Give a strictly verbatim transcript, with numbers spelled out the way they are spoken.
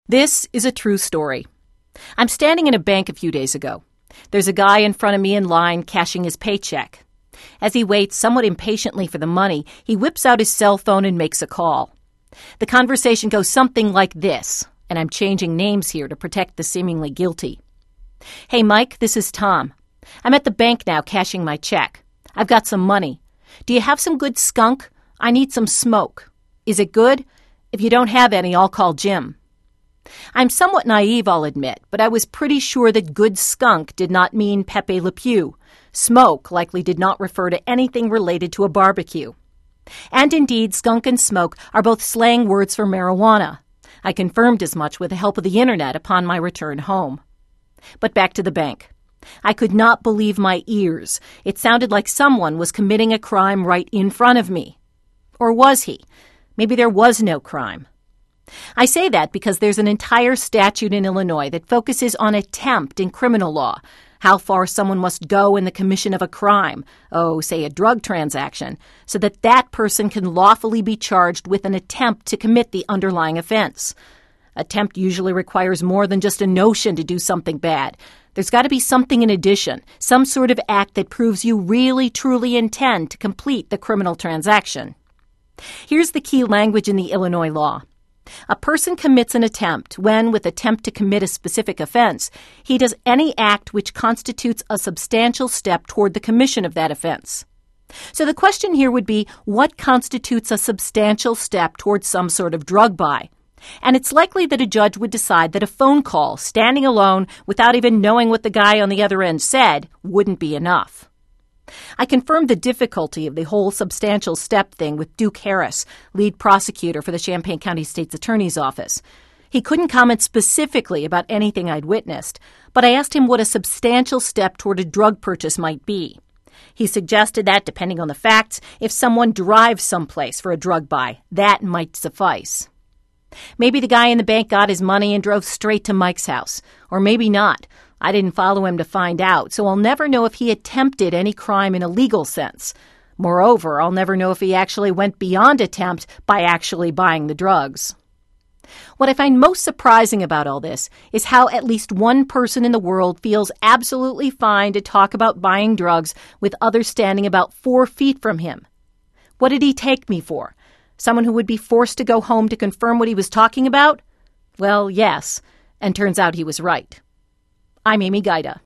This is a true story. I'm standing in a bank a few days ago. There's a guy in front of me in line cashing his paycheck. As he waits somewhat impatiently for the money, he whips out his cell phone and makes a call. The conversation goes something like this, and I'm changing names here to protect the seemingly guilty. "Hey, Mike, this is Tom. I'm at the bank now cashing my check. I've got some money. Do you have some good skunk? I need some smoke. Is it good? If you don't have any, I'll call Jim." I'm somewhat naive, I'll admit, but I was pretty sure that good skunk did not mean Pepe Le Pew. Smoke likely did not refer to anything related to a barbecue. And indeed, skunk and smoke are both slang words for marijuana. I confirmed as much with the help of the internet upon my return home. But back to the bank. I could not believe my ears. It sounded like someone was committing a crime right in front of me. Or was he? Maybe there was no crime. I say that because there's an entire statute in Illinois that focuses on attempt in criminal law, how far someone must go in the commission of a crime, oh, say a drug transaction, so that that person can lawfully be charged with an attempt to commit the underlying offense. Attempt usually requires more than just a notion to do something bad. There's got to be something in addition, some sort of act that proves you really, truly intend to complete the criminal transaction. Here's the key language in the Illinois law. A person commits an attempt when, with attempt to commit a specific offense, he does any act which constitutes a substantial step toward the commission of that offense. So the question here would be, what constitutes a substantial step toward some sort of drug buy? And it's likely that a judge would decide that a phone call, standing alone, without even knowing what the guy on the other end said, wouldn't be enough. I confirmed the difficulty of the whole substantial step thing with Duke Harris, lead prosecutor for the Champaign County State's Attorney's Office. He couldn't comment specifically about anything I'd witnessed, but I asked him what a substantial step toward a drug purchase might be. He suggested that, depending on the facts, if someone drives someplace for a drug buy, that might suffice. Maybe the guy in the bank got his money and drove straight to Mike's house, or maybe not. I didn't follow him to find out, so I'll never know if he attempted any crime in a legal sense. Moreover, I'll never know if he actually went beyond attempt by actually buying the drugs. What I find most surprising about all this is how at least one person in the world feels absolutely fine to talk about buying drugs with others standing about four feet from him. What did he take me for? Someone who would be forced to go home to confirm what he was talking about? Well, yes, and turns out he was right. I'm Amy Gaida.